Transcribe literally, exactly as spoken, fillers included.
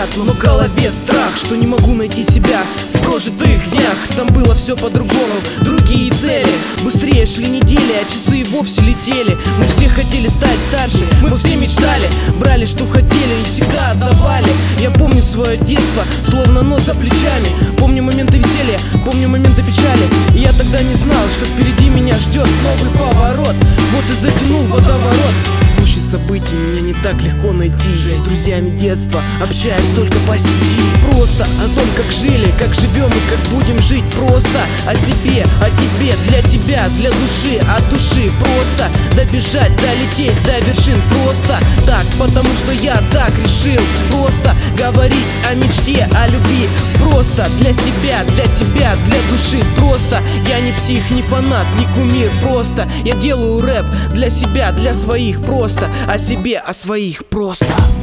назад, но в голове страх, что не могу найти себя в прожитых днях. Там было все по-другому, другие цели. Быстрее шли недели, а часы и вовсе летели. Мы все хотели стать старше, мы все мечтали, брали, что хотели и всегда отдавали. Я помню свое детство, словно нос за плечами. Помню моменты веселья, помню моменты печали. И я тогда не знал, что впереди меня ждет новый поворот. Вот и затянул водоворот. В гуще событий меня не так легко найти. С друзьями детства общаюсь только по сети. Просто о том, как жили, как живем и как будем жить. Просто о себе, о тебе, для тебя, для души, от души. Просто добежать, долететь до вершин. Просто так, потому что я так решил. Просто говорить о мечте, о любви. Просто для себя, для тебя, для души. Просто я не псих, не фанат, не кумир. Просто я делаю рэп для себя, для своих. Просто о себе, о своих. Просто